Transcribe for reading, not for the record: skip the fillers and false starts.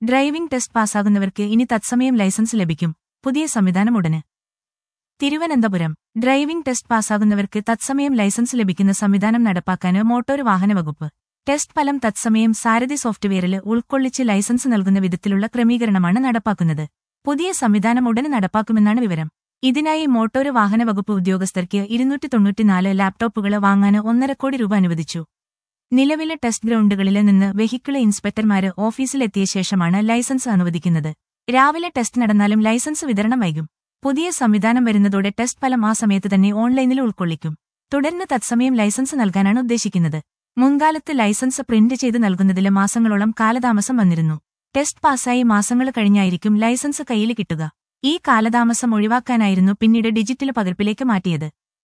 Driving test പാസ്സാകുന്നവർക്ക് ഇനി തത്സമയം ലൈസൻസ് ലഭിക്കും. പുതിയ സംവിധാനം ഉടന്. തിരുവനന്തപുരം. ഡ്രൈവിംഗ് ടെസ്റ്റ് പാസ്സാകുന്നവർക്ക് തത്സമയം ലൈസൻസ് ലഭിക്കുന്ന സംവിധാനം നടപ്പാക്കാൻ മോട്ടോർ വാഹന വകുപ്പ്. ടെസ്റ്റ് ഫലം തത്സമയം സാരഥി സോഫ്റ്റ്വെയറിൽ ഉൾക്കൊള്ളിച്ച് ലൈസൻസ് നൽകുന്ന വിധത്തിലുള്ള ക്രമീകരണമാണ് നടപ്പാക്കുന്നത്. പുതിയ സംവിധാനം ഉടന് നടപ്പാക്കുമെന്നാണ് വിവരം. ഇതിനായി മോട്ടോർ വാഹന വകുപ്പ് ഉദ്യോഗസ്ഥർക്ക് 294 ലാപ്ടോപ്പുകൾ വാങ്ങാൻ 1.5 കോടി രൂപ അനുവദിച്ചു. നിലവിലെ ടെസ്റ്റ് ഗ്രൗണ്ടുകളിൽ നിന്ന് വെഹിക്കിൾ ഇൻസ്പെക്ടർമാര് ഓഫീസിലെത്തിയ ശേഷമാണ് ലൈസൻസ് അനുവദിക്കുന്നത്. രാവിലെ ടെസ്റ്റ് നടന്നാലും ലൈസൻസ് വിതരണം വൈകും. പുതിയ സംവിധാനം വരുന്നതോടെ ടെസ്റ്റ് ഫലം ആ സമയത്ത് തന്നെ ഓൺലൈനിൽ ഉൾക്കൊള്ളിക്കും. തുടർന്ന് തത്സമയം ലൈസൻസ് നൽകാനാണ് ഉദ്ദേശിക്കുന്നത്. മുൻകാലത്ത് ലൈസൻസ് പ്രിന്റ് ചെയ്ത് നൽകുന്നതിൽ മാസങ്ങളോളം കാലതാമസം വന്നിരുന്നു. ടെസ്റ്റ് പാസ്സായി മാസങ്ങൾ കഴിഞ്ഞായിരിക്കും ലൈസൻസ് കയ്യിൽ കിട്ടുക. ഈ കാലതാമസം ഒഴിവാക്കാനായിരുന്നു പിന്നീട് ഡിജിറ്റൽ പകർപ്പിലേക്ക് മാറ്റിയത്.